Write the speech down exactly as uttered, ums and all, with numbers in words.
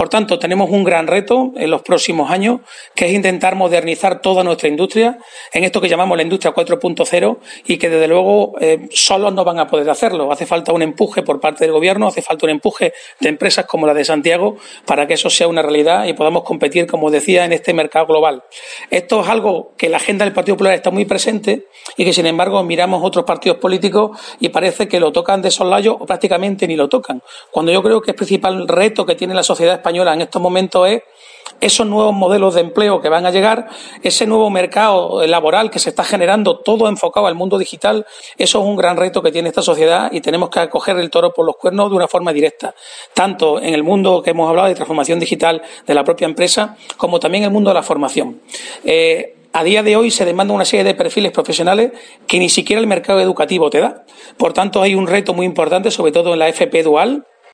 Por tanto, tenemos un gran reto en los próximos años, que es intentar modernizar toda nuestra industria en esto que llamamos la industria cuatro punto cero y que, desde luego, eh, solos no van a poder hacerlo. Hace falta un empuje por parte del Gobierno, hace falta un empuje de empresas como la de Santiago para que eso sea una realidad y podamos competir, como decía, en este mercado global. Esto es algo que en la agenda del Partido Popular está muy presente y que, sin embargo, miramos otros partidos políticos y parece que lo tocan de soslayo o prácticamente ni lo tocan. Cuando yo creo que el principal reto que tiene la sociedad española en estos momentos es esos nuevos modelos de empleo que van a llegar, ese nuevo mercado laboral que se está generando, todo enfocado al mundo digital. Eso es un gran reto que tiene esta sociedad y tenemos que coger el toro por los cuernos de una forma directa, tanto en el mundo que hemos hablado de transformación digital de la propia empresa, como también en el mundo de la formación. Eh, A día de hoy se demanda una serie de perfiles profesionales que ni siquiera el mercado educativo te da. Por tanto, hay un reto muy importante, sobre todo en la F P dual,